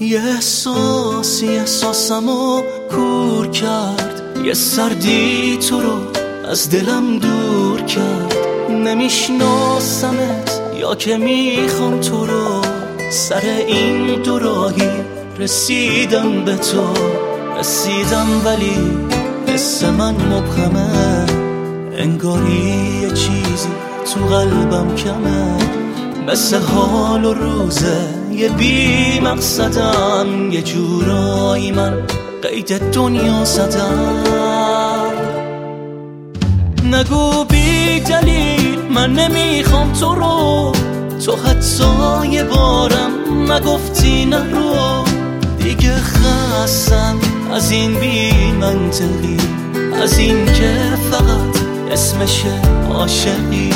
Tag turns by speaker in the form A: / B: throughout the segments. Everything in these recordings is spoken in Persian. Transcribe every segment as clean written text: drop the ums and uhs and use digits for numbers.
A: یه احساسمو کور کرد، یه سردی تو رو از دلم دور کرد. نمیشناسمت یا که میخوام تو رو، سر این دو راهی رسیدم به تو. رسیدم ولی حس من مبهمه، انگاری یه چیزی تو قلبم کمه. مثل حال و روزه یه بی مقصدم، یه جورایی من قید دنیا زدم. نگو بی دلیل من نمیخوام تو رو، تو حتی یه بارم نگفتی نرو. دیگه خستم از این بی منطقی، از این که فقط اسمشه عاشقی.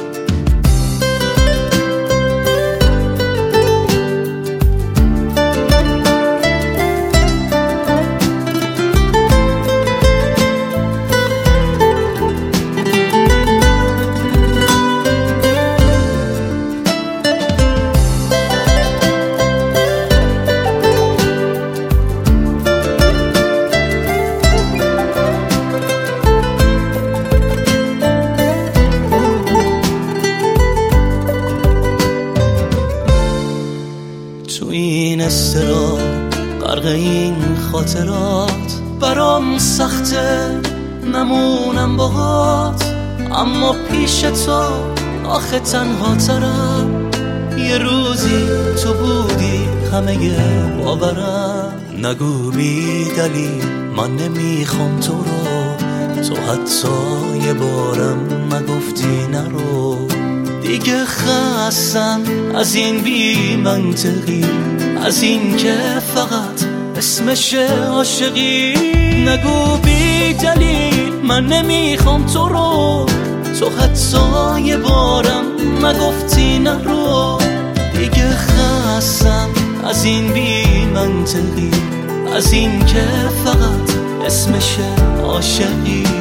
A: تو این استرا غرق این خاطرات، برام سخته نمونم باهات. اما پیش تو آخه تنها ترم، یه روزی تو بودی همه باورم. نگو بی دلیل من نمیخوام تو رو، تو حتی یه بارم نگفتی نرو. دیگه خستم از این بی منطقی، از این که فقط اسمشه عاشقی. نگو بی دلیل من نمیخوام تو رو، تو حتی یه بارم نگفتی نرو. دیگه خستم از این بی منطقی، از این که فقط اسمشه عاشقی.